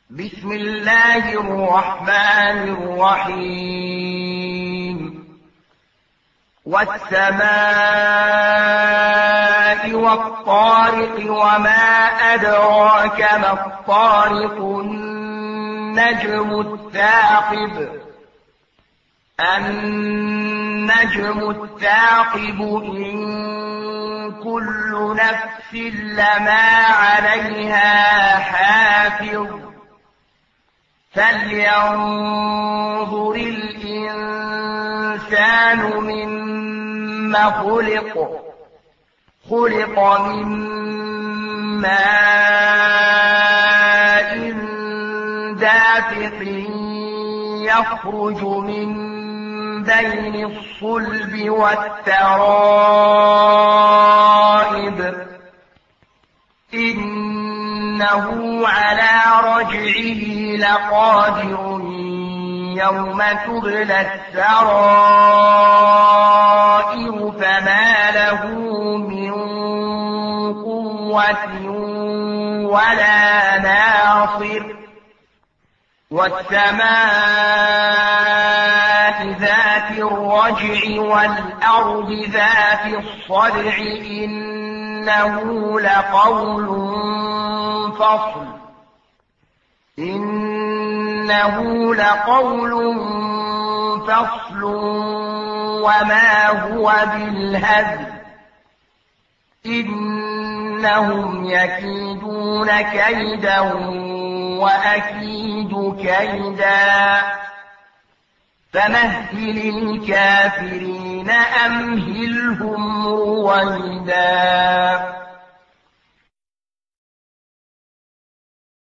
بسم الله الرحمن الرحيم والسماء والطارق وما أدراك ما الطارق النجم الثاقب إن كل نفس لما عليها حافظ فلينظر الإنسان مما خلق من ماء دافق يخرج من بين الصلب والترائب إنه على رجعه لقادر يوم تبلى السرائر فما له من قوة ولا ناصر والسماء ذات الرجع والأرض ذات الصدع إنه لقول فصل وما هو بالهزل إنهم يكيدون كيدا وأكيد كيدا فمهل الكافرين أمهلهم رويدا